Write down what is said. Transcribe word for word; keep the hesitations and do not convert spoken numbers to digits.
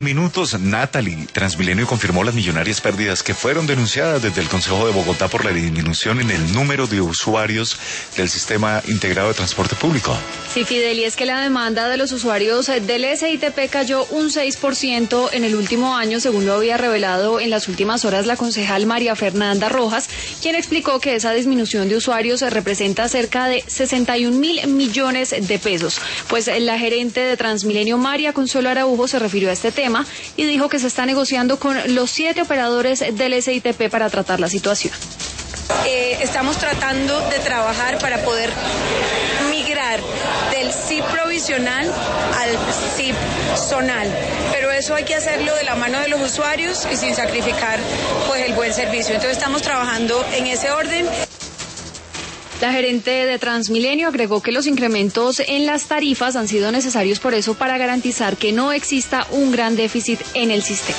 Minutos, Natalie, Transmilenio confirmó las millonarias pérdidas que fueron denunciadas desde el Consejo de Bogotá por la disminución en el número de usuarios del sistema integrado de transporte público. Sí, Fidel, y es que la demanda de los usuarios del S I T P cayó un seis por ciento en el último año, según lo había revelado en las últimas horas la concejal María Fernanda Rojas, quien explicó que esa disminución de usuarios representa cerca de sesenta y un mil millones de pesos. Pues la gerente de Transmilenio, María Consuelo Araujo, se refirió a este tema y dijo que se está negociando con los siete operadores del S I T P para tratar la situación. Eh, estamos tratando de trabajar para poder migrar del S I P provisional al S I P zonal, pero eso hay que hacerlo de la mano de los usuarios y sin sacrificar pues el buen servicio. Entonces estamos trabajando en ese orden. La gerente de Transmilenio agregó que los incrementos en las tarifas han sido necesarios por eso para garantizar que no exista un gran déficit en el sistema.